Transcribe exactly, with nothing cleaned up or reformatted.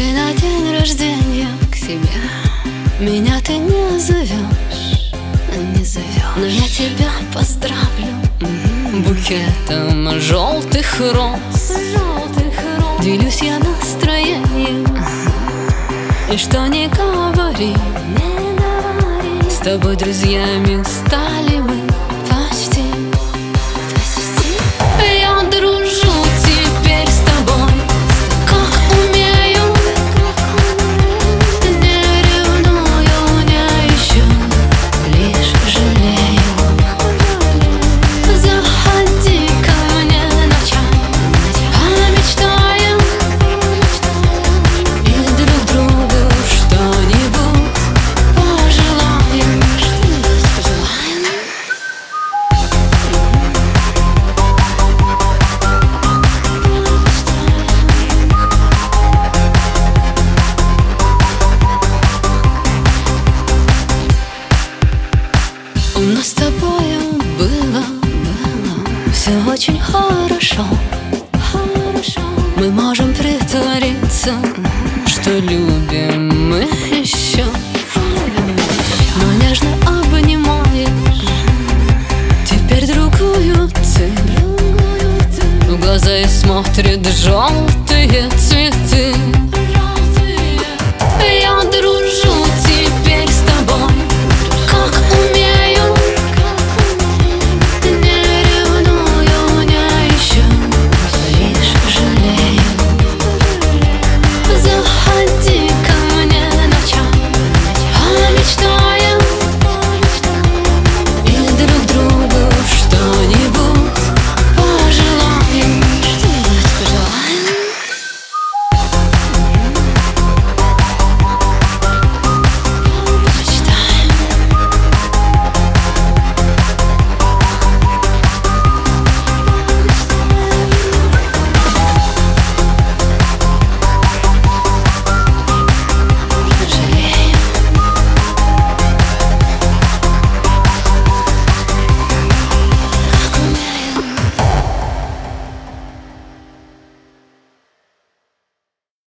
Если на день рождения к себе меня ты не зовешь, не зовешь, но я тебя поздравлю букетом желтых роз. Делюсь я настроением, и что не говори, с тобой друзьями стали мы почти. Я дружу теперь с тобой, как умею, не ревную, не ищу, лишь жалею. Заходи ко мне ночами, а мечтаем, и друг другу что-нибудь пожелаем. У нас с тобою было, было все очень хорошо, хорошо. Мы можем притвориться, что любим мы еще, но нежно обнимаешь теперь другую ты, в глаза и смотрит желтые цветы.